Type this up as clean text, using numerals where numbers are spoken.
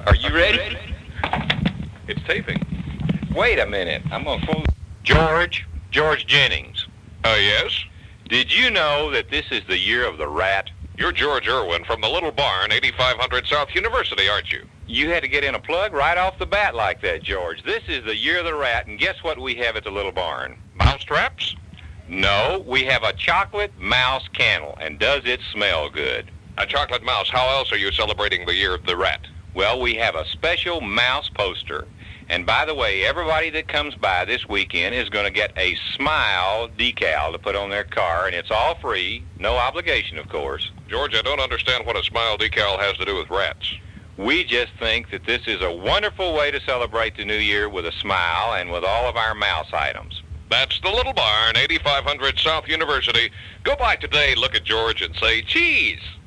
Are you ready? It's taping. Wait a minute. I'm going to phone George Jennings. Yes? Did you know that this is the year of the rat? You're George Irwin from the Little Barn, 8500 South University, aren't you? You had to get in a plug right off the bat like that, George. This is the year of the rat, and guess what we have at the Little Barn? Mouse traps? No, we have a chocolate mouse candle, and does it smell good? A chocolate mouse. How else are you celebrating the year of the rat? Well, we have a special mouse poster. And by the way, everybody that comes by this weekend is going to get a Smile decal to put on their car, and it's all free, no obligation, of course. George, I don't understand what a Smile decal has to do with rats. We just think that this is a wonderful way to celebrate the new year with a smile and with all of our mouse items. That's the Little Barn, 8500 South University. Go by today, look at George, and say, cheese.